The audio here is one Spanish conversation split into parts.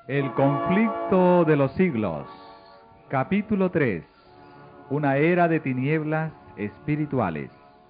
El conflicto de los siglos. Capítulo 3. Una era de tinieblas espirituales.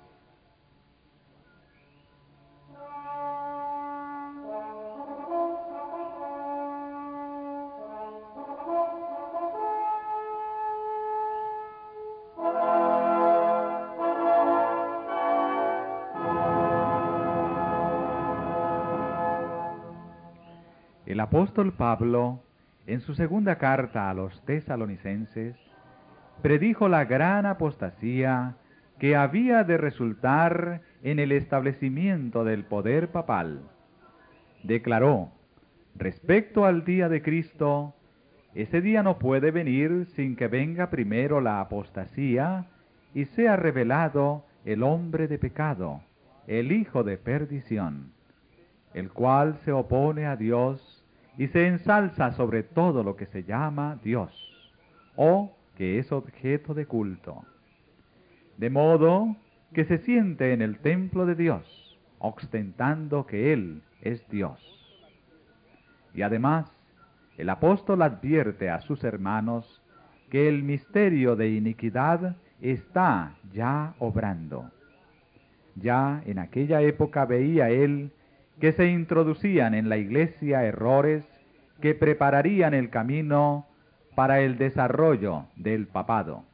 El apóstol Pablo, en su segunda carta a los tesalonicenses, predijo la gran apostasía que había de resultar en el establecimiento del poder papal. Declaró, respecto al día de Cristo, ese día no puede venir sin que venga primero la apostasía y sea revelado el hombre de pecado, el hijo de perdición, el cual se opone a Dios y se ensalza sobre todo lo que se llama Dios, o que es objeto de culto. De modo que se siente en el templo de Dios, ostentando que Él es Dios. Y además, el apóstol advierte a sus hermanos que el misterio de iniquidad está ya obrando. Ya en aquella época veía él que se introducían en la iglesia errores que prepararían el camino para el desarrollo del papado.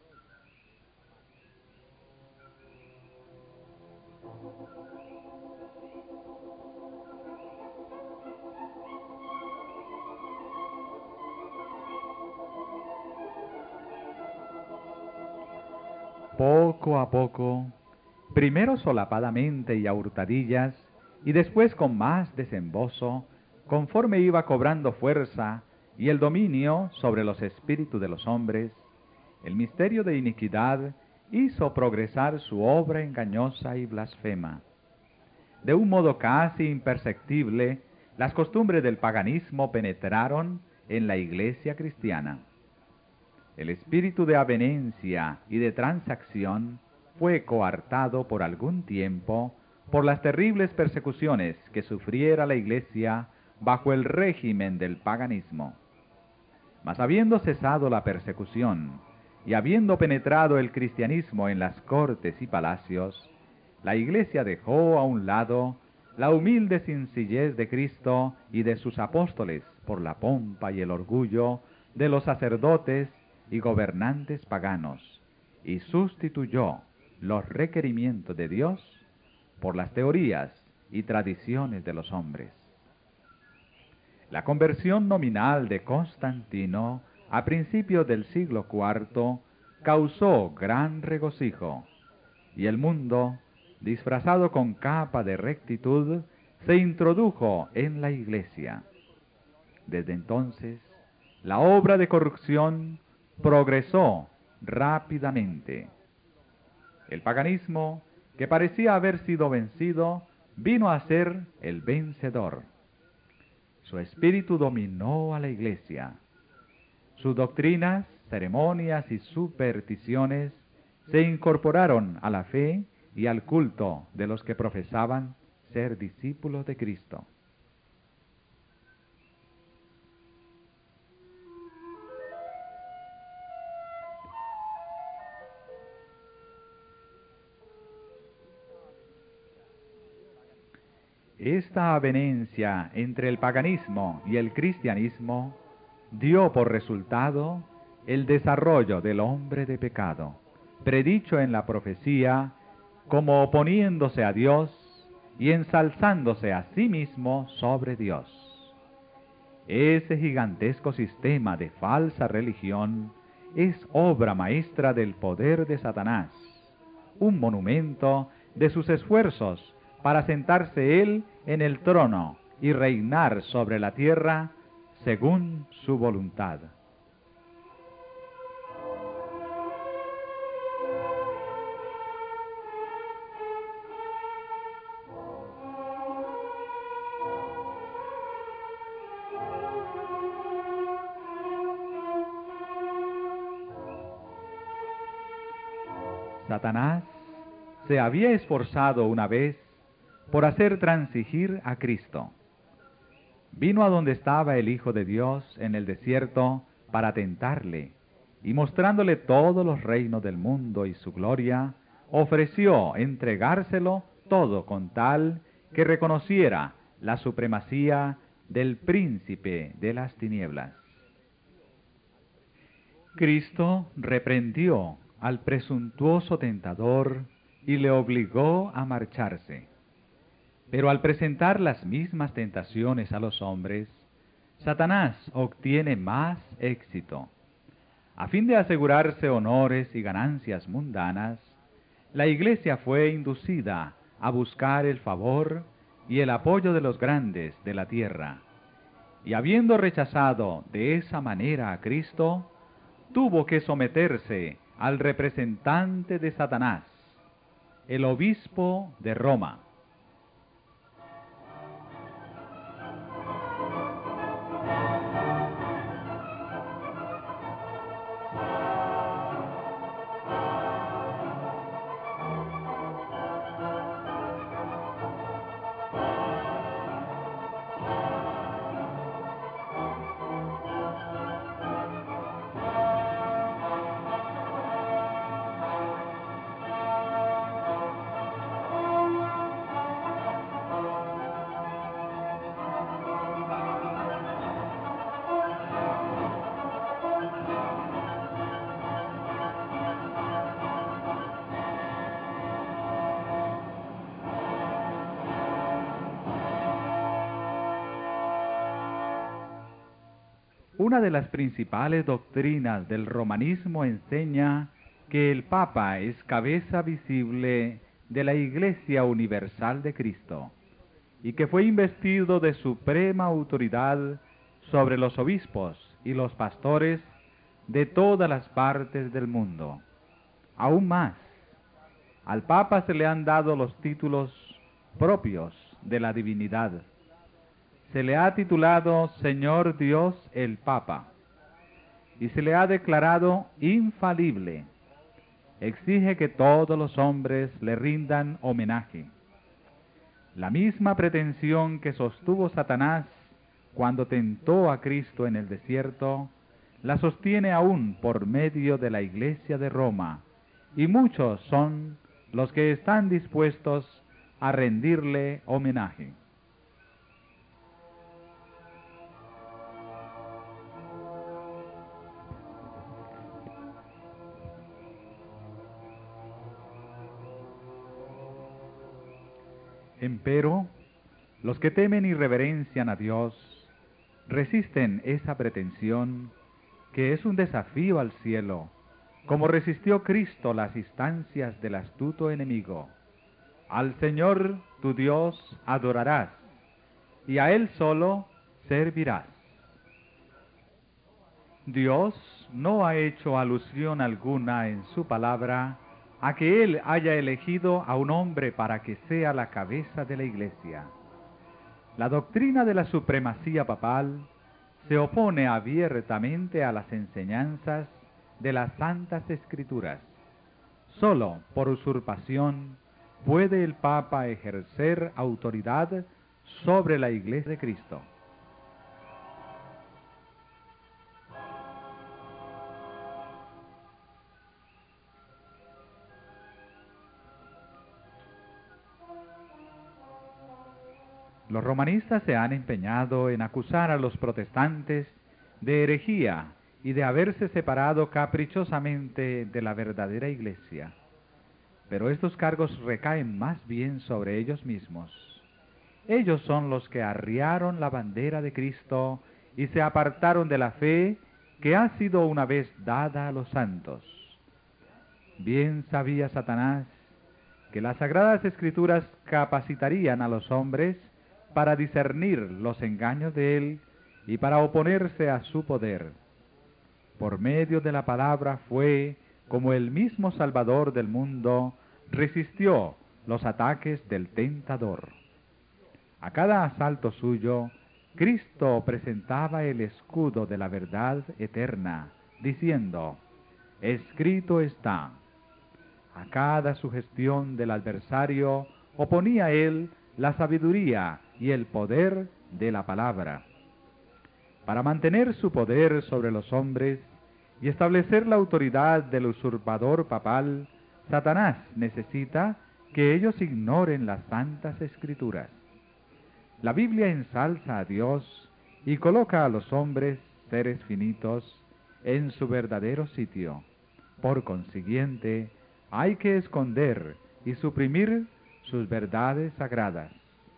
Poco a poco, primero solapadamente y a hurtadillas, y después con más desembozo, conforme iba cobrando fuerza y el dominio sobre los espíritus de los hombres, el misterio de iniquidad hizo progresar su obra engañosa y blasfema. De un modo casi imperceptible, las costumbres del paganismo penetraron en la iglesia cristiana. El espíritu de avenencia y de transacción fue coartado por algún tiempo por las terribles persecuciones que sufriera la iglesia bajo el régimen del paganismo. Mas habiendo cesado la persecución y habiendo penetrado el cristianismo en las cortes y palacios, la iglesia dejó a un lado la humilde sencillez de Cristo y de sus apóstoles por la pompa y el orgullo de los sacerdotes y gobernantes paganos, y sustituyó los requerimientos de Dios por las teorías y tradiciones de los hombres. La conversión nominal de Constantino a principios del siglo IV causó gran regocijo, y el mundo, disfrazado con capa de rectitud, se introdujo en la iglesia. Desde entonces, la obra de corrupción progresó rápidamente. El paganismo, que parecía haber sido vencido, vino a ser el vencedor. Su espíritu dominó a la iglesia. Sus doctrinas, ceremonias y supersticiones se incorporaron a la fe y al culto de los que profesaban ser discípulos de Cristo. Esta avenencia entre el paganismo y el cristianismo dio por resultado el desarrollo del hombre de pecado, predicho en la profecía como oponiéndose a Dios y ensalzándose a sí mismo sobre Dios. Ese gigantesco sistema de falsa religión es obra maestra del poder de Satanás, un monumento de sus esfuerzos para sentarse él en el trono y reinar sobre la tierra según su voluntad. Satanás se había esforzado una vez por hacer transigir a Cristo. Vino a donde estaba el Hijo de Dios en el desierto para tentarle, y mostrándole todos los reinos del mundo y su gloria, ofreció entregárselo todo con tal que reconociera la supremacía del príncipe de las tinieblas. Cristo reprendió al presuntuoso tentador y le obligó a marcharse. Pero al presentar las mismas tentaciones a los hombres, Satanás obtiene más éxito. A fin de asegurarse honores y ganancias mundanas, la Iglesia fue inducida a buscar el favor y el apoyo de los grandes de la tierra. Y habiendo rechazado de esa manera a Cristo, tuvo que someterse al representante de Satanás, el obispo de Roma. Una de las principales doctrinas del romanismo enseña que el Papa es cabeza visible de la Iglesia Universal de Cristo y que fue investido de suprema autoridad sobre los obispos y los pastores de todas las partes del mundo. Aún más, al Papa se le han dado los títulos propios de la divinidad. Se le ha titulado Señor Dios el Papa y se le ha declarado infalible. Exige que todos los hombres le rindan homenaje. La misma pretensión que sostuvo Satanás cuando tentó a Cristo en el desierto, la sostiene aún por medio de la Iglesia de Roma, y muchos son los que están dispuestos a rendirle homenaje. Empero, los que temen y reverencian a Dios resisten esa pretensión que es un desafío al cielo, como resistió Cristo las instancias del astuto enemigo. Al Señor tu Dios adorarás, y a Él solo servirás. Dios no ha hecho alusión alguna en su palabra a que Él haya elegido a un hombre para que sea la cabeza de la Iglesia. La doctrina de la supremacía papal se opone abiertamente a las enseñanzas de las Santas Escrituras. Solo por usurpación puede el Papa ejercer autoridad sobre la Iglesia de Cristo. Los romanistas se han empeñado en acusar a los protestantes de herejía y de haberse separado caprichosamente de la verdadera Iglesia. Pero estos cargos recaen más bien sobre ellos mismos. Ellos son los que arriaron la bandera de Cristo y se apartaron de la fe que ha sido una vez dada a los santos. Bien sabía Satanás que las Sagradas Escrituras capacitarían a los hombres para discernir los engaños de él y para oponerse a su poder. Por medio de la palabra fue como el mismo Salvador del mundo resistió los ataques del tentador. A cada asalto suyo, Cristo presentaba el escudo de la verdad eterna, diciendo: escrito está. A cada sugestión del adversario oponía él la sabiduría y el poder de la palabra. Para mantener su poder sobre los hombres y establecer la autoridad del usurpador papal, Satanás necesita que ellos ignoren las santas escrituras. La Biblia ensalza a Dios y coloca a los hombres, seres finitos, en su verdadero sitio. Por consiguiente, hay que esconder y suprimir sus verdades sagradas.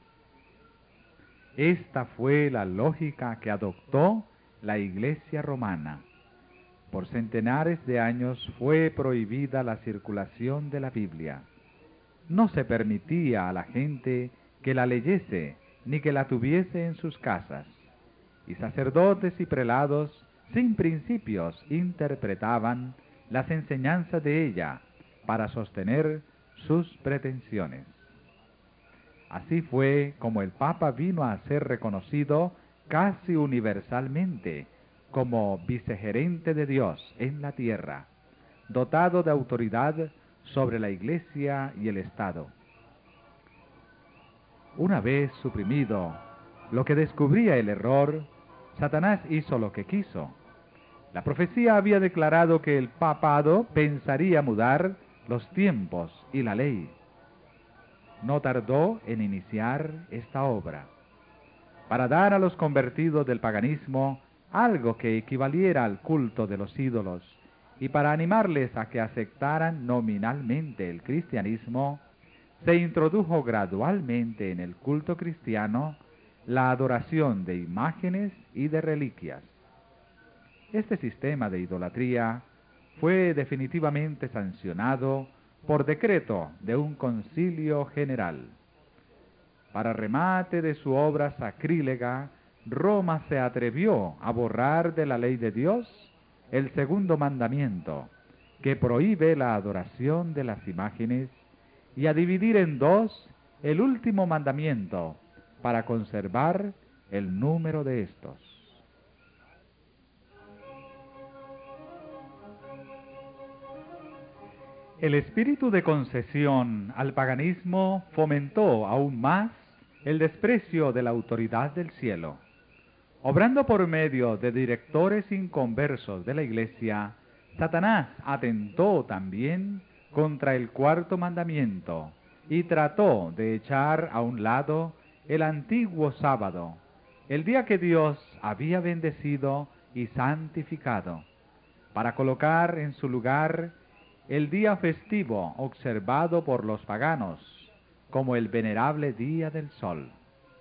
Esta fue la lógica que adoptó la Iglesia romana. Por centenares de años fue prohibida la circulación de la Biblia. No se permitía a la gente que la leyese ni que la tuviese en sus casas, y sacerdotes y prelados sin principios interpretaban las enseñanzas de ella para sostener sus pretensiones. Así fue como el Papa vino a ser reconocido casi universalmente como vicegerente de Dios en la tierra, dotado de autoridad sobre la Iglesia y el Estado. Una vez suprimido lo que descubría el error, Satanás hizo lo que quiso. La profecía había declarado que el papado pensaría mudar los tiempos y la ley. No tardó en iniciar esta obra, para dar a los convertidos del paganismo algo que equivaliera al culto de los ídolos, y para animarles a que aceptaran nominalmente el cristianismo, se introdujo gradualmente en el culto cristiano la adoración de imágenes y de reliquias. Este sistema de idolatría fue definitivamente sancionado por decreto de un concilio general. Para remate de su obra sacrílega, Roma se atrevió a borrar de la ley de Dios el segundo mandamiento, que prohíbe la adoración de las imágenes, y a dividir en dos el último mandamiento, para conservar el número de estos. El espíritu de concesión al paganismo fomentó aún más el desprecio de la autoridad del cielo. Obrando por medio de directores inconversos de la Iglesia, Satanás atentó también contra el cuarto mandamiento y trató de echar a un lado el antiguo sábado, el día que Dios había bendecido y santificado, para colocar en su lugar el día festivo observado por los paganos, como el venerable día del sol.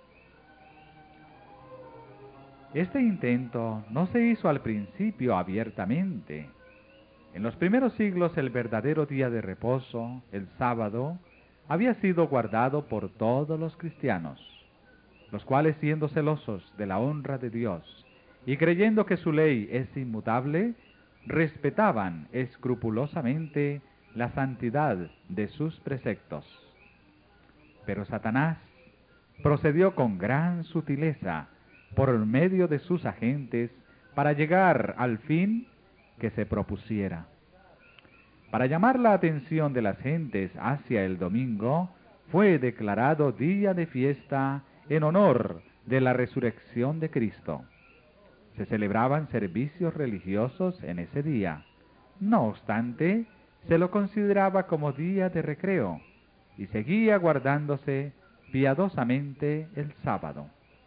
Este intento no se hizo al principio abiertamente. En los primeros siglos el verdadero día de reposo, el sábado, había sido guardado por todos los cristianos, los cuales, siendo celosos de la honra de Dios y creyendo que su ley es inmutable, respetaban escrupulosamente la santidad de sus preceptos. Pero Satanás procedió con gran sutileza por medio de sus agentes para llegar al fin que se propusiera. Para llamar la atención de las gentes hacia el domingo, fue declarado día de fiesta en honor de la resurrección de Cristo. Se celebraban servicios religiosos en ese día. No obstante, se lo consideraba como día de recreo y seguía guardándose piadosamente el sábado.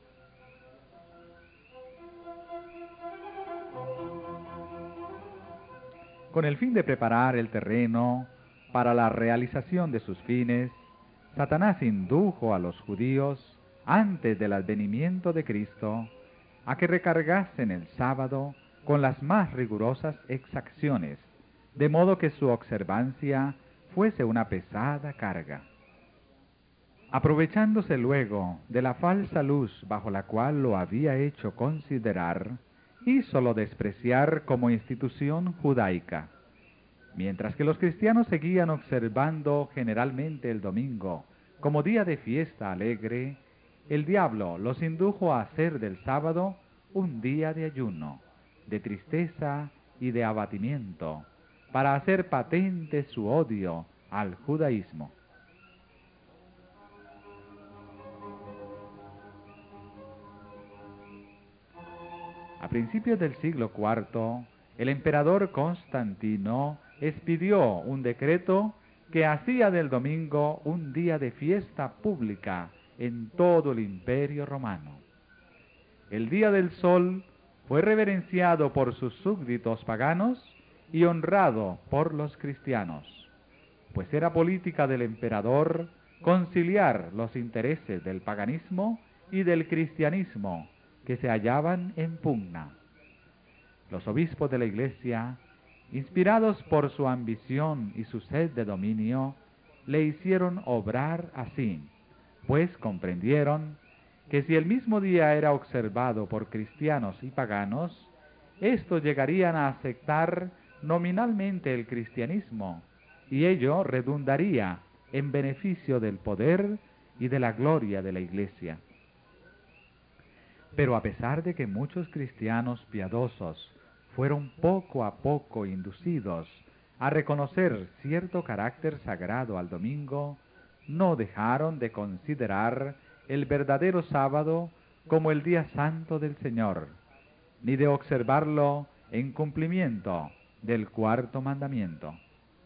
Con el fin de preparar el terreno para la realización de sus fines, Satanás indujo a los judíos, antes del advenimiento de Cristo, a que recargasen el sábado con las más rigurosas exacciones, de modo que su observancia fuese una pesada carga. Aprovechándose luego de la falsa luz bajo la cual lo había hecho considerar, hízolo despreciar como institución judaica. Mientras que los cristianos seguían observando generalmente el domingo como día de fiesta alegre, el diablo los indujo a hacer del sábado un día de ayuno, de tristeza y de abatimiento, para hacer patente su odio al judaísmo. A principios del siglo IV, el emperador Constantino expidió un decreto que hacía del domingo un día de fiesta pública en todo el Imperio Romano. El Día del Sol fue reverenciado por sus súbditos paganos y honrado por los cristianos, pues era política del emperador conciliar los intereses del paganismo y del cristianismo que se hallaban en pugna. Los obispos de la Iglesia, inspirados por su ambición y su sed de dominio, le hicieron obrar así, pues comprendieron que si el mismo día era observado por cristianos y paganos, estos llegarían a aceptar nominalmente el cristianismo, y ello redundaría en beneficio del poder y de la gloria de la Iglesia. Pero a pesar de que muchos cristianos piadosos fueron poco a poco inducidos a reconocer cierto carácter sagrado al domingo, no dejaron de considerar el verdadero sábado como el día santo del Señor, ni de observarlo en cumplimiento del cuarto mandamiento.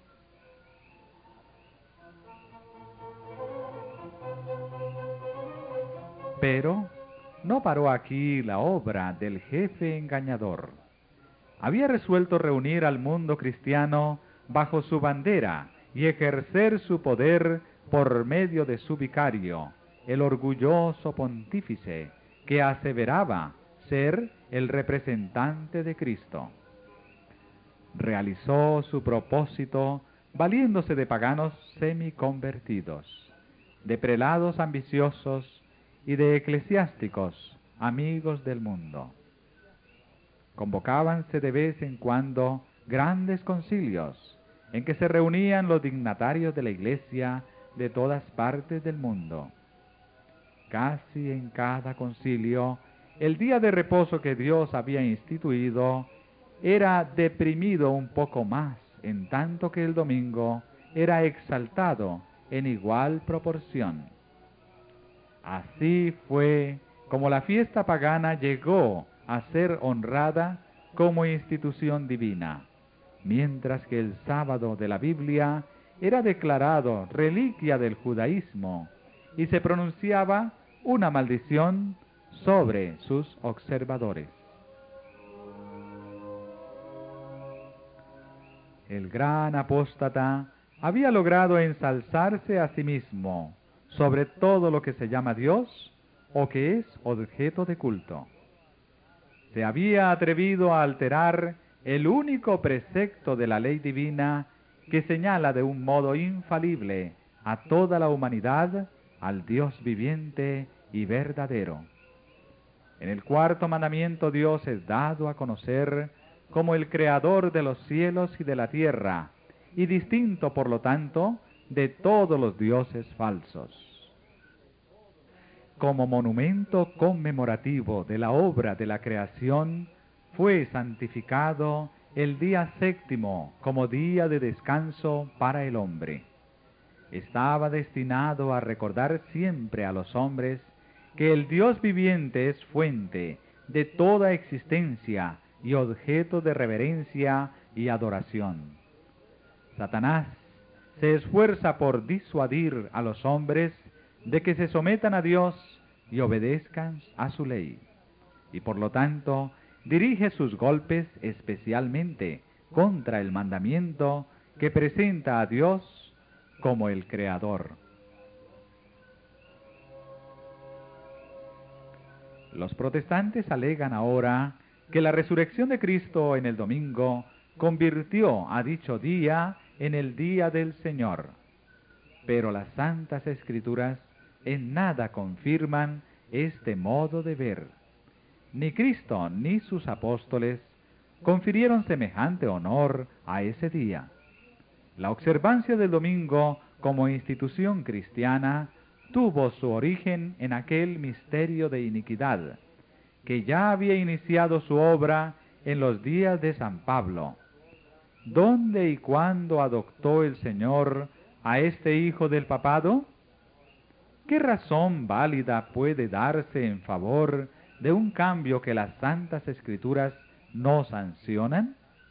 Pero no paró aquí la obra del jefe engañador. Había resuelto reunir al mundo cristiano bajo su bandera y ejercer su poder por medio de su vicario, el orgulloso pontífice, que aseveraba ser el representante de Cristo. Realizó su propósito valiéndose de paganos semiconvertidos, de prelados ambiciosos y de eclesiásticos amigos del mundo. Convocábanse de vez en cuando grandes concilios en que se reunían los dignatarios de la Iglesia de todas partes del mundo. Casi en cada concilio, el día de reposo que Dios había instituido era deprimido un poco más, en tanto que el domingo era exaltado en igual proporción. Así fue como la fiesta pagana llegó a ser honrada como institución divina, mientras que el sábado de la Biblia era declarado reliquia del judaísmo y se pronunciaba una maldición sobre sus observadores. El gran apóstata había logrado ensalzarse a sí mismo sobre todo lo que se llama Dios o que es objeto de culto. Se había atrevido a alterar el único precepto de la ley divina que señala de un modo infalible a toda la humanidad al Dios viviente y verdadero. En el cuarto mandamiento Dios es dado a conocer como el creador de los cielos y de la tierra, y distinto por lo tanto de todos los dioses falsos. Como monumento conmemorativo de la obra de la creación, fue santificado el día séptimo como día de descanso para el hombre. Estaba destinado a recordar siempre a los hombres que el Dios viviente es fuente de toda existencia y objeto de reverencia y adoración. Satanás se esfuerza por disuadir a los hombres de que se sometan a Dios y obedezcan a su ley, y por lo tanto dirige sus golpes especialmente contra el mandamiento que presenta a Dios como el Creador. Los protestantes alegan ahora que la resurrección de Cristo en el domingo convirtió a dicho día en el día del Señor. Pero las Santas Escrituras en nada confirman este modo de ver. Ni Cristo ni sus apóstoles confirieron semejante honor a ese día. La observancia del domingo como institución cristiana tuvo su origen en aquel misterio de iniquidad, que ya había iniciado su obra en los días de San Pablo. ¿Dónde y cuándo adoptó el Señor a este hijo del papado? ¿Qué razón válida puede darse en favor de un cambio que las Santas Escrituras no sancionan?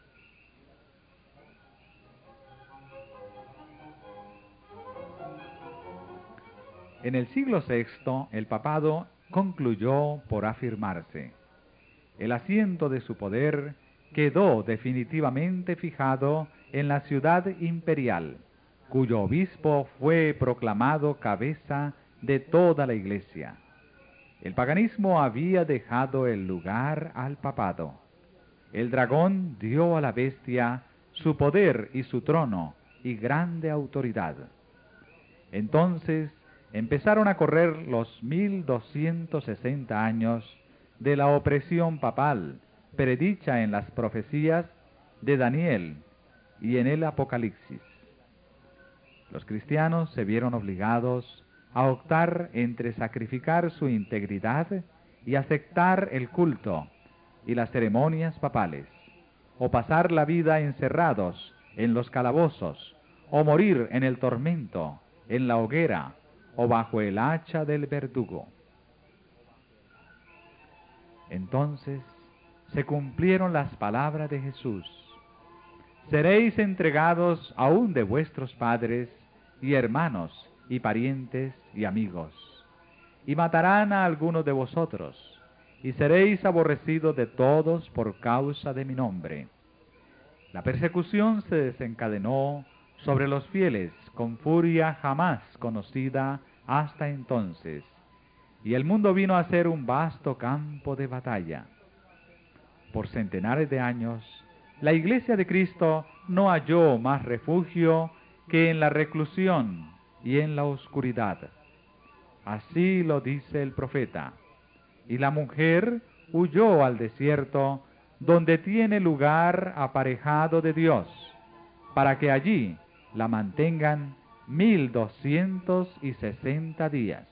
En el siglo VI, el papado concluyó por afirmarse. El asiento de su poder quedó definitivamente fijado en la ciudad imperial, cuyo obispo fue proclamado cabeza de toda la Iglesia. El paganismo había dejado el lugar al papado. El dragón dio a la bestia su poder y su trono y grande autoridad. Entonces empezaron a correr los 1260 años de la opresión papal, predicha en las profecías de Daniel y en el Apocalipsis. Los cristianos se vieron obligados a optar entre sacrificar su integridad y aceptar el culto y las ceremonias papales, o pasar la vida encerrados en los calabozos, o morir en el tormento, en la hoguera, o bajo el hacha del verdugo. Entonces se cumplieron las palabras de Jesús: seréis entregados aún de vuestros padres y hermanos y parientes y amigos, y matarán a algunos de vosotros, y seréis aborrecidos de todos por causa de mi nombre. La persecución se desencadenó sobre los fieles con furia jamás conocida hasta entonces, y el mundo vino a ser un vasto campo de batalla. Por centenares de años, la Iglesia de Cristo no halló más refugio que en la reclusión y en la oscuridad. Así lo dice el profeta. Y la mujer huyó al desierto, donde tiene lugar aparejado de Dios, para que allí la mantengan 1260 días.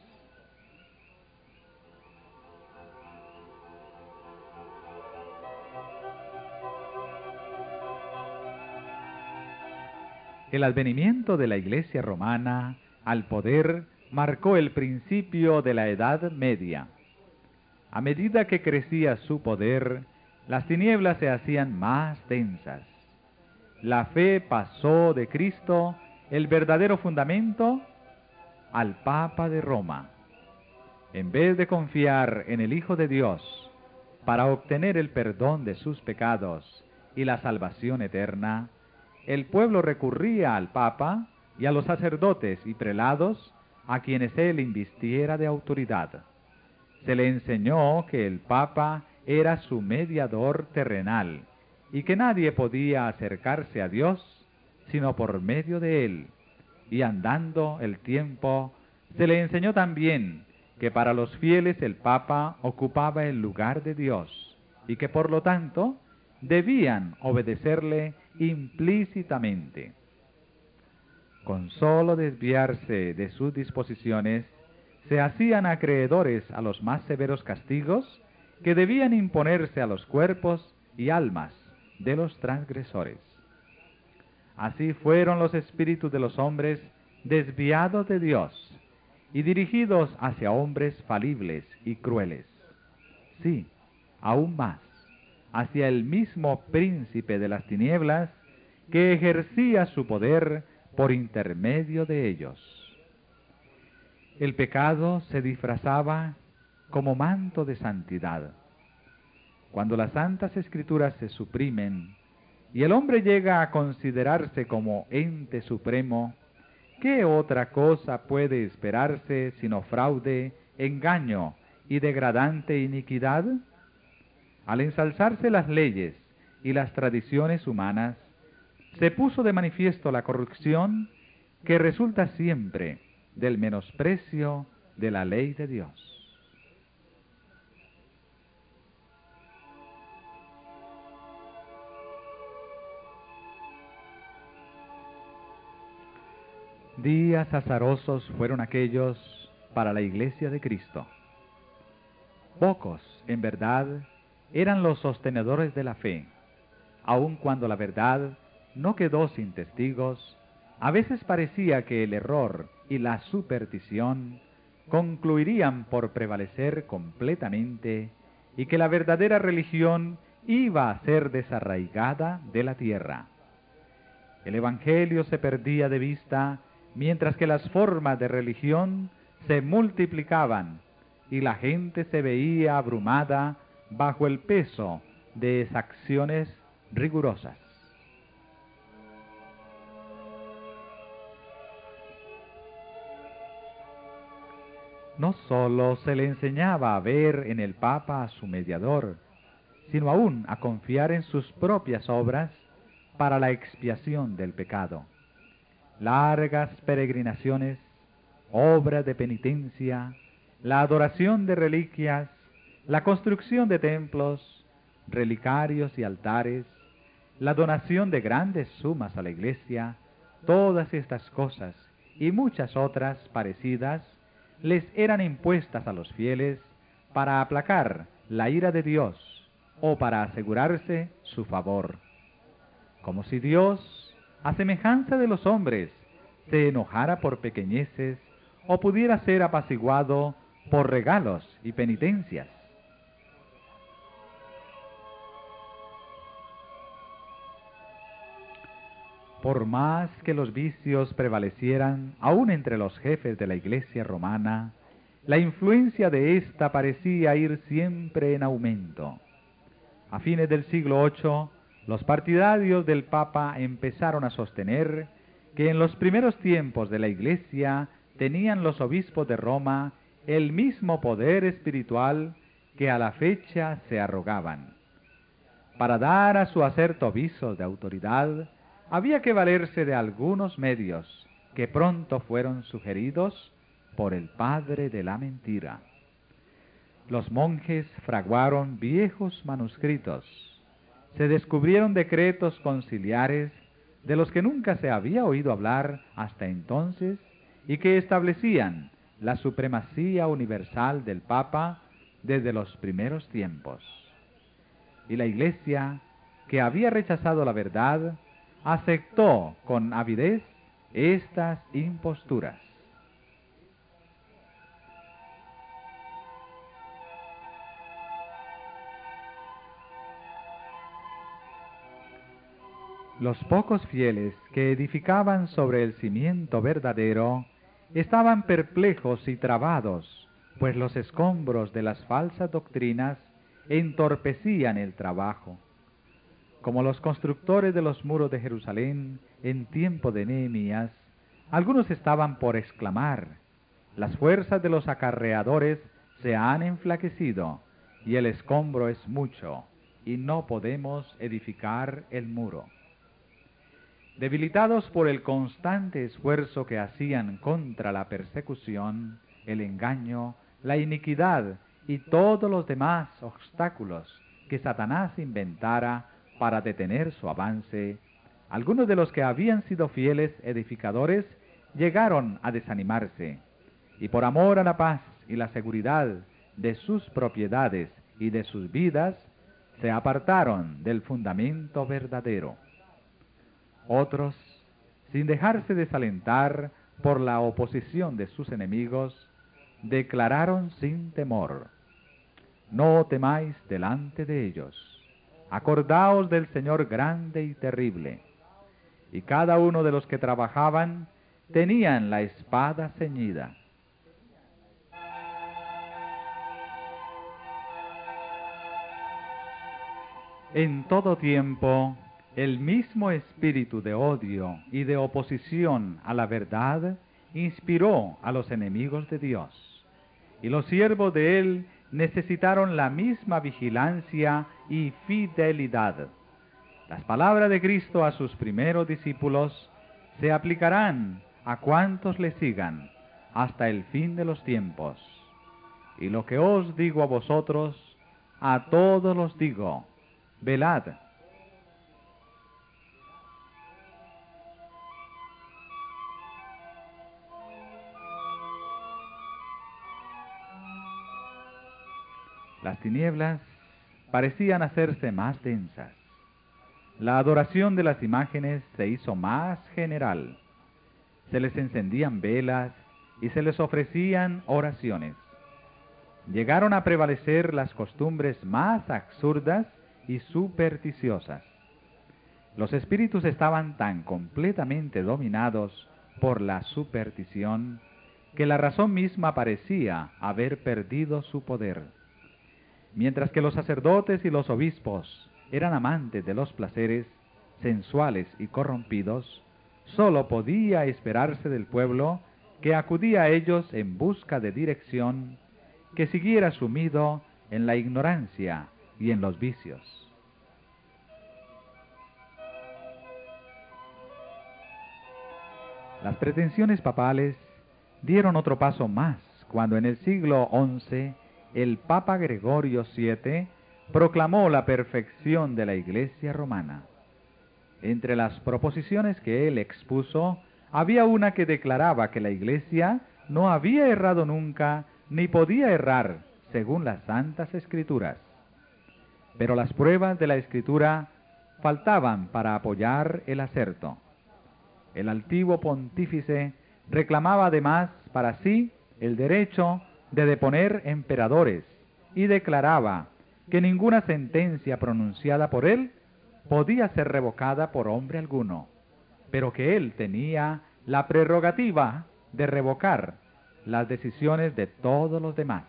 El advenimiento de la Iglesia romana al poder marcó el principio de la Edad Media. A medida que crecía su poder, las tinieblas se hacían más densas. La fe pasó de Cristo, el verdadero fundamento, al Papa de Roma. En vez de confiar en el Hijo de Dios para obtener el perdón de sus pecados y la salvación eterna, el pueblo recurría al Papa y a los sacerdotes y prelados a quienes él invistiera de autoridad. Se le enseñó que el Papa era su mediador terrenal y que nadie podía acercarse a Dios sino por medio de él. Y andando el tiempo, se le enseñó también que para los fieles el Papa ocupaba el lugar de Dios y que por lo tanto debían obedecerle implícitamente. Con solo desviarse de sus disposiciones, se hacían acreedores a los más severos castigos que debían imponerse a los cuerpos y almas de los transgresores. Así fueron los espíritus de los hombres desviados de Dios y dirigidos hacia hombres falibles y crueles. Sí, aún más, hacia el mismo príncipe de las tinieblas que ejercía su poder por intermedio de ellos. El pecado se disfrazaba como manto de santidad. Cuando las Santas Escrituras se suprimen y el hombre llega a considerarse como ente supremo, ¿qué otra cosa puede esperarse sino fraude, engaño y degradante iniquidad? Al ensalzarse las leyes y las tradiciones humanas, se puso de manifiesto la corrupción que resulta siempre del menosprecio de la ley de Dios. Días azarosos fueron aquellos para la Iglesia de Cristo. Pocos, en verdad, eran los sostenedores de la fe. Aun cuando la verdad no quedó sin testigos, a veces parecía que el error y la superstición concluirían por prevalecer completamente y que la verdadera religión iba a ser desarraigada de la tierra. El Evangelio se perdía de vista, mientras que las formas de religión se multiplicaban y la gente se veía abrumada bajo el peso de exacciones rigurosas. No sólo se le enseñaba a ver en el Papa a su mediador, sino aún a confiar en sus propias obras para la expiación del pecado. Largas peregrinaciones, obras de penitencia, la adoración de reliquias, la construcción de templos, relicarios y altares, la donación de grandes sumas a la iglesia, todas estas cosas y muchas otras parecidas les eran impuestas a los fieles para aplacar la ira de Dios o para asegurarse su favor. Como si Dios, a semejanza de los hombres, se enojara por pequeñeces o pudiera ser apaciguado por regalos y penitencias. Por más que los vicios prevalecieran aún entre los jefes de la Iglesia romana, la influencia de ésta parecía ir siempre en aumento. A fines del siglo VIII, los partidarios del Papa empezaron a sostener que en los primeros tiempos de la Iglesia tenían los obispos de Roma el mismo poder espiritual que a la fecha se arrogaban. Para dar a su acerto visos de autoridad, había que valerse de algunos medios que pronto fueron sugeridos por el padre de la mentira. Los monjes fraguaron viejos manuscritos, se descubrieron decretos conciliares de los que nunca se había oído hablar hasta entonces y que establecían la supremacía universal del Papa desde los primeros tiempos. Y la Iglesia, que había rechazado la verdad, aceptó con avidez estas imposturas. Los pocos fieles que edificaban sobre el cimiento verdadero estaban perplejos y trabados, pues los escombros de las falsas doctrinas entorpecían el trabajo. Como los constructores de los muros de Jerusalén en tiempo de Nehemías, algunos estaban por exclamar: las fuerzas de los acarreadores se han enflaquecido, y el escombro es mucho, y no podemos edificar el muro. Debilitados por el constante esfuerzo que hacían contra la persecución, el engaño, la iniquidad y todos los demás obstáculos que Satanás inventara para detener su avance, algunos de los que habían sido fieles edificadores llegaron a desanimarse, y por amor a la paz y la seguridad de sus propiedades y de sus vidas, se apartaron del fundamento verdadero. Otros, sin dejarse desalentar por la oposición de sus enemigos, declararon sin temor: no temáis delante de ellos, acordaos del Señor grande y terrible. Y cada uno de los que trabajaban tenían la espada ceñida. En todo tiempo, el mismo espíritu de odio y de oposición a la verdad inspiró a los enemigos de Dios, y los siervos de Él necesitaron la misma vigilancia y fidelidad. Las palabras de Cristo a sus primeros discípulos se aplicarán a cuantos le sigan hasta el fin de los tiempos. Y lo que os digo a vosotros, a todos los digo: velad. Las tinieblas parecían hacerse más densas. La adoración de las imágenes se hizo más general. Se les encendían velas y se les ofrecían oraciones. llegaron a prevalecer las costumbres más absurdas y supersticiosas. Los espíritus estaban tan completamente dominados por la superstición que la razón misma parecía haber perdido su poder. Mientras que los sacerdotes y los obispos eran amantes de los placeres sensuales y corrompidos, sólo podía esperarse del pueblo que acudía a ellos en busca de dirección, que siguiera sumido en la ignorancia y en los vicios. Las pretensiones papales dieron otro paso más cuando en el siglo XI el Papa Gregorio VII proclamó la perfección de la Iglesia romana. Entre las proposiciones que él expuso, había una que declaraba que la Iglesia no había errado nunca ni podía errar según las Santas Escrituras. Pero las pruebas de la Escritura faltaban para apoyar el aserto. El altivo pontífice reclamaba además para sí el derecho de deponer emperadores y declaraba que ninguna sentencia pronunciada por él podía ser revocada por hombre alguno, pero que él tenía la prerrogativa de revocar las decisiones de todos los demás.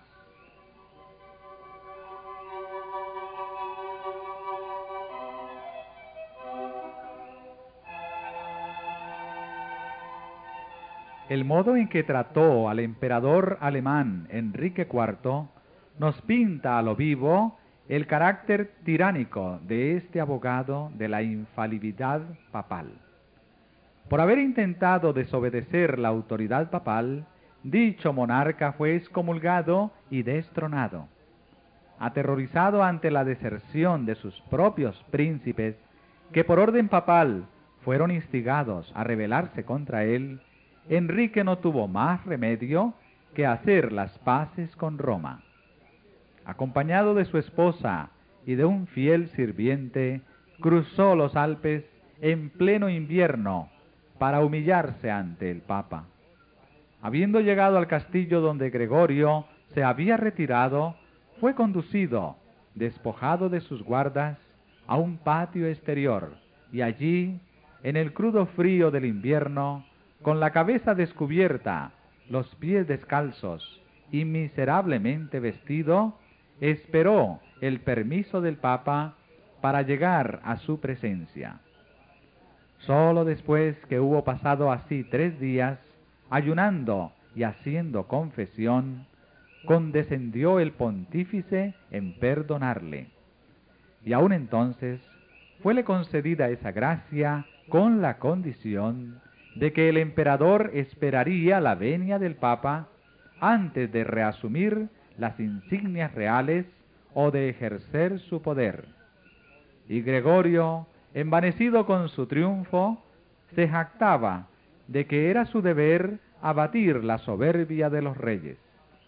El modo en que trató al emperador alemán Enrique IV nos pinta a lo vivo el carácter tiránico de este abogado de la infalibilidad papal. Por haber intentado desobedecer la autoridad papal, dicho monarca fue excomulgado y destronado. Aterrorizado ante la deserción de sus propios príncipes, que por orden papal fueron instigados a rebelarse contra él, Enrique no tuvo más remedio que hacer las paces con Roma. Acompañado de su esposa y de un fiel sirviente, cruzó los Alpes en pleno invierno para humillarse ante el Papa. Habiendo llegado al castillo donde Gregorio se había retirado, fue conducido, despojado de sus guardas, a un patio exterior, y allí, en el crudo frío del invierno, con la cabeza descubierta, los pies descalzos y miserablemente vestido, esperó el permiso del Papa para llegar a su presencia. Solo después que hubo pasado así 3 días, ayunando y haciendo confesión, condescendió el pontífice en perdonarle. Y aun entonces fuele concedida esa gracia con la condición de que el emperador esperaría la venia del Papa antes de reasumir las insignias reales o de ejercer su poder. Y Gregorio, envanecido con su triunfo, se jactaba de que era su deber abatir la soberbia de los reyes.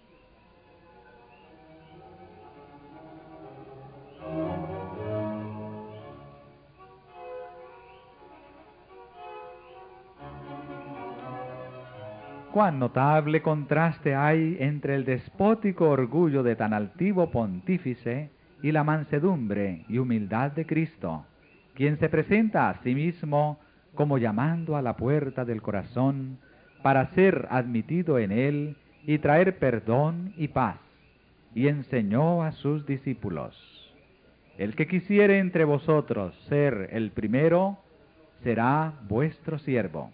Cuán notable contraste hay entre el despótico orgullo de tan altivo pontífice y la mansedumbre y humildad de Cristo, quien se presenta a sí mismo como llamando a la puerta del corazón para ser admitido en él y traer perdón y paz, y enseñó a sus discípulos: el que quisiere entre vosotros ser el primero, será vuestro siervo.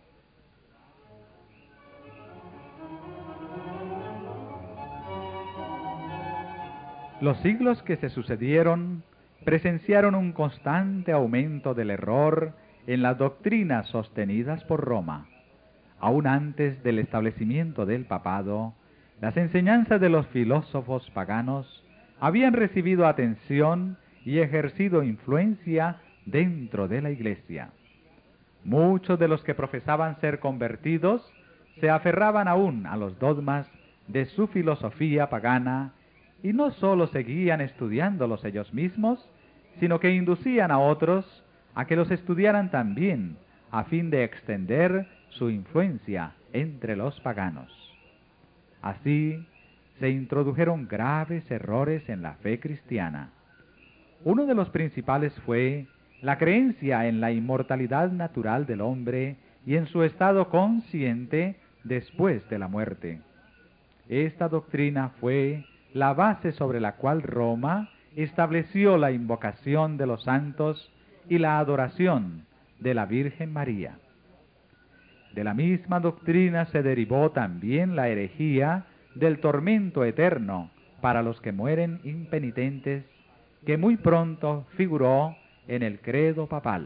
Los siglos que se sucedieron presenciaron un constante aumento del error en las doctrinas sostenidas por Roma. Aún antes del establecimiento del papado, las enseñanzas de los filósofos paganos habían recibido atención y ejercido influencia dentro de la Iglesia. Muchos de los que profesaban ser convertidos se aferraban aún a los dogmas de su filosofía pagana y no sólo seguían estudiándolos ellos mismos, sino que inducían a otros a que los estudiaran también, a fin de extender su influencia entre los paganos. Así, se introdujeron graves errores en la fe cristiana. Uno de los principales fue la creencia en la inmortalidad natural del hombre y en su estado consciente después de la muerte. Esta doctrina fue la base sobre la cual Roma estableció la invocación de los santos y la adoración de la Virgen María. De la misma doctrina se derivó también la herejía del tormento eterno para los que mueren impenitentes, que muy pronto figuró en el credo papal.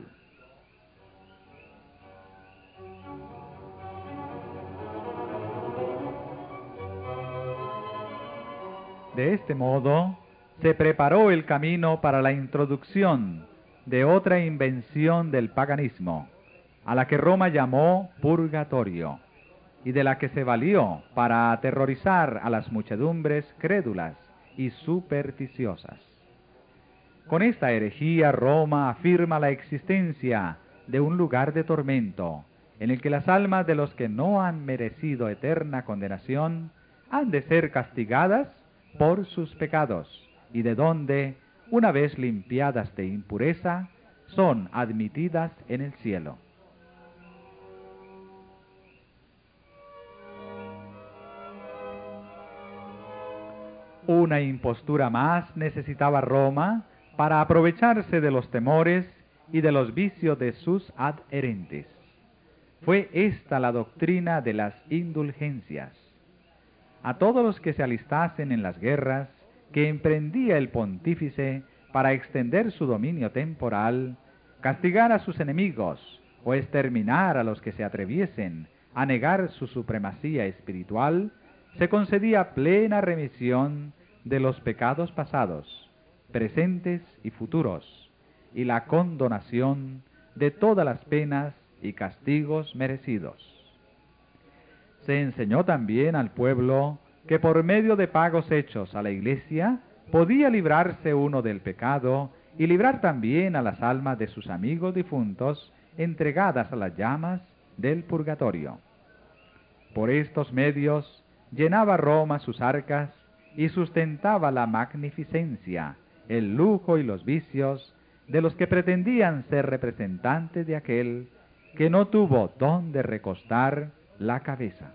De este modo, se preparó el camino para la introducción de otra invención del paganismo, a la que Roma llamó purgatorio, y de la que se valió para aterrorizar a las muchedumbres crédulas y supersticiosas. Con esta herejía, Roma afirma la existencia de un lugar de tormento, en el que las almas de los que no han merecido eterna condenación han de ser castigadas por sus pecados, y de donde, una vez limpiadas de impureza, son admitidas en el cielo. Una impostura más necesitaba Roma para aprovecharse de los temores y de los vicios de sus adherentes. Fue esta la doctrina de las indulgencias. A todos los que se alistasen en las guerras que emprendía el pontífice para extender su dominio temporal, castigar a sus enemigos o exterminar a los que se atreviesen a negar su supremacía espiritual, se concedía plena remisión de los pecados pasados, presentes y futuros, y la condonación de todas las penas y castigos merecidos. Se enseñó también al pueblo que por medio de pagos hechos a la Iglesia podía librarse uno del pecado y librar también a las almas de sus amigos difuntos entregadas a las llamas del purgatorio. Por estos medios llenaba Roma sus arcas y sustentaba la magnificencia, el lujo y los vicios de los que pretendían ser representantes de aquel que no tuvo dónde recostar la cabeza.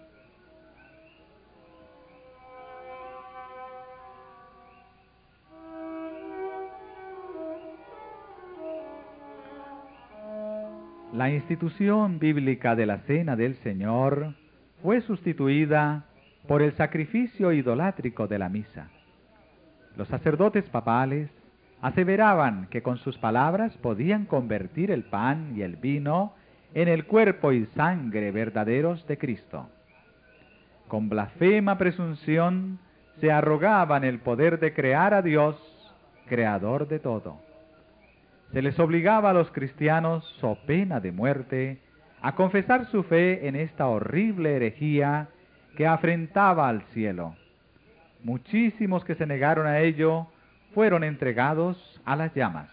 La institución bíblica de la Cena del Señor fue sustituida por el sacrificio idolátrico de la misa. Los sacerdotes papales aseveraban que con sus palabras podían convertir el pan y el vino en el cuerpo y sangre verdaderos de Cristo. Con blasfema presunción se arrogaban el poder de crear a Dios, creador de todo. Se les obligaba a los cristianos, so pena de muerte, a confesar su fe en esta horrible herejía que afrentaba al cielo. Muchísimos que se negaron a ello fueron entregados a las llamas.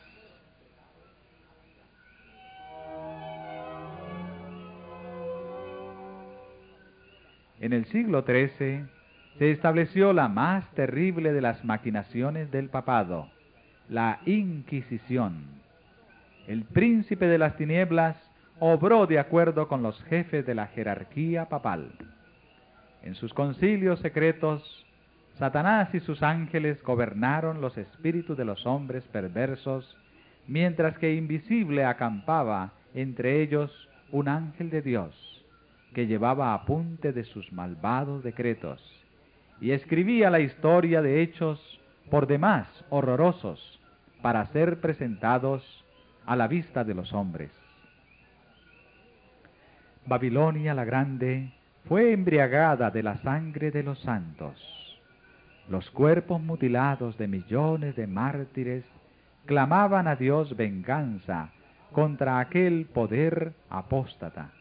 En el siglo XIII se estableció la más terrible de las maquinaciones del papado, la Inquisición. El príncipe de las tinieblas obró de acuerdo con los jefes de la jerarquía papal. En sus concilios secretos, Satanás y sus ángeles gobernaron los espíritus de los hombres perversos, mientras que invisible acampaba entre ellos un ángel de Dios, que llevaba apunte de sus malvados decretos, y escribía la historia de hechos por demás horrorosos, para ser presentados a la vista de los hombres. Babilonia la Grande fue embriagada de la sangre de los santos. Los cuerpos mutilados de millones de mártires clamaban a Dios venganza contra aquel poder apóstata.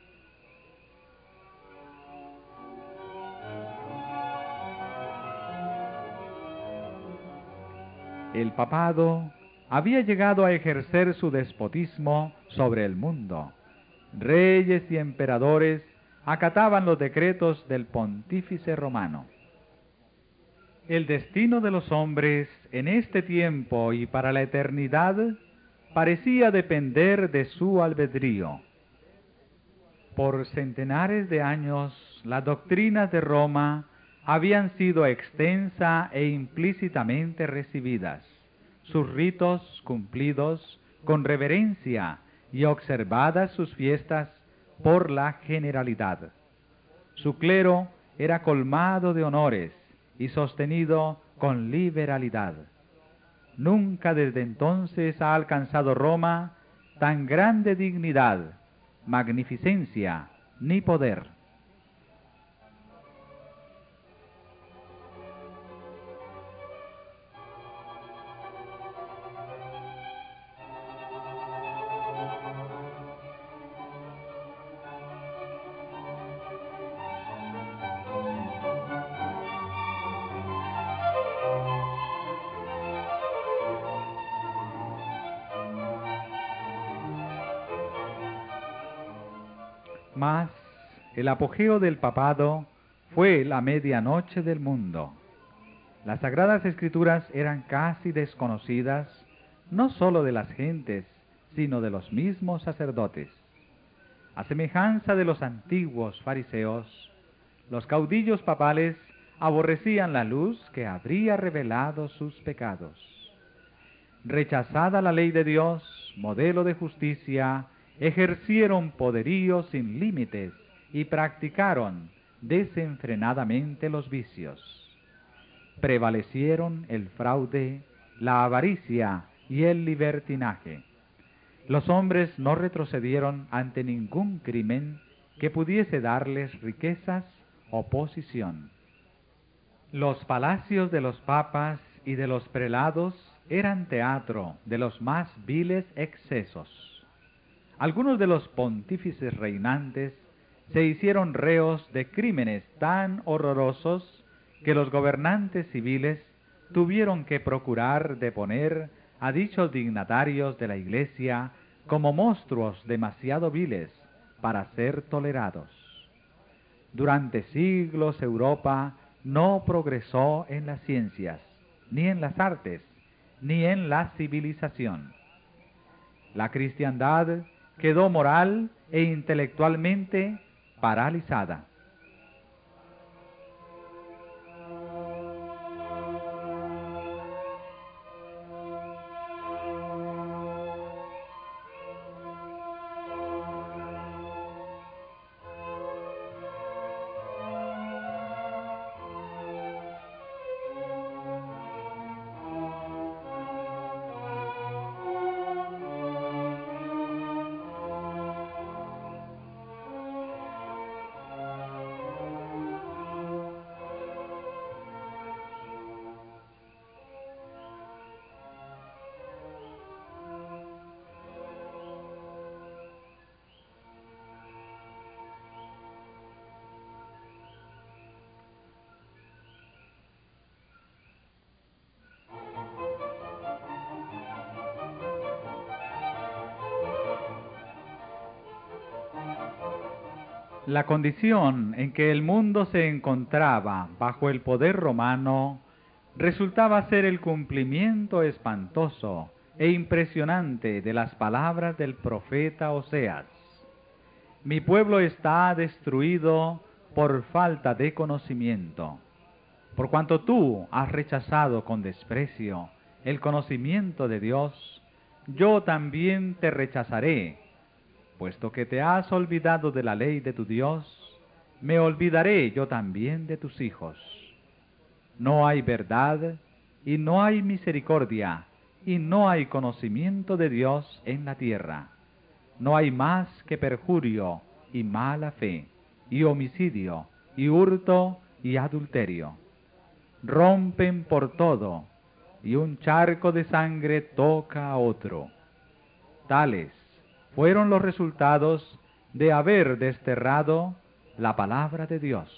El papado había llegado a ejercer su despotismo sobre el mundo. Reyes y emperadores acataban los decretos del pontífice romano. El destino de los hombres en este tiempo y para la eternidad parecía depender de su albedrío. Por centenares de años, las doctrinas de Roma habían sido extensa e implícitamente recibidas, sus ritos cumplidos con reverencia y observadas sus fiestas por la generalidad. Su clero era colmado de honores y sostenido con liberalidad. Nunca desde entonces ha alcanzado Roma tan grande dignidad, magnificencia ni poder. Mas el apogeo del papado fue la medianoche del mundo. Las sagradas escrituras eran casi desconocidas, no sólo de las gentes, sino de los mismos sacerdotes. A semejanza de los antiguos fariseos, los caudillos papales aborrecían la luz que habría revelado sus pecados. Rechazada la ley de Dios, modelo de justicia, ejercieron poderío sin límites y practicaron desenfrenadamente los vicios. Prevalecieron el fraude, la avaricia y el libertinaje. Los hombres no retrocedieron ante ningún crimen que pudiese darles riquezas o posición. Los palacios de los papas y de los prelados eran teatro de los más viles excesos. Algunos de los pontífices reinantes se hicieron reos de crímenes tan horrorosos que los gobernantes civiles tuvieron que procurar deponer a dichos dignatarios de la Iglesia como monstruos demasiado viles para ser tolerados. Durante siglos Europa no progresó en las ciencias, ni en las artes, ni en la civilización. La cristiandad quedó moral e intelectualmente paralizada. La condición en que el mundo se encontraba bajo el poder romano resultaba ser el cumplimiento espantoso e impresionante de las palabras del profeta Oseas. Mi pueblo está destruido por falta de conocimiento. Por cuanto tú has rechazado con desprecio el conocimiento de Dios, yo también te rechazaré. Puesto que te has olvidado de la ley de tu Dios, me olvidaré yo también de tus hijos. No hay verdad y no hay misericordia y no hay conocimiento de Dios en la tierra. No hay más que perjurio y mala fe, y homicidio, y hurto y adulterio. Rompen por todo, y un charco de sangre toca a otro. Tales fueron los resultados de haber desterrado la palabra de Dios.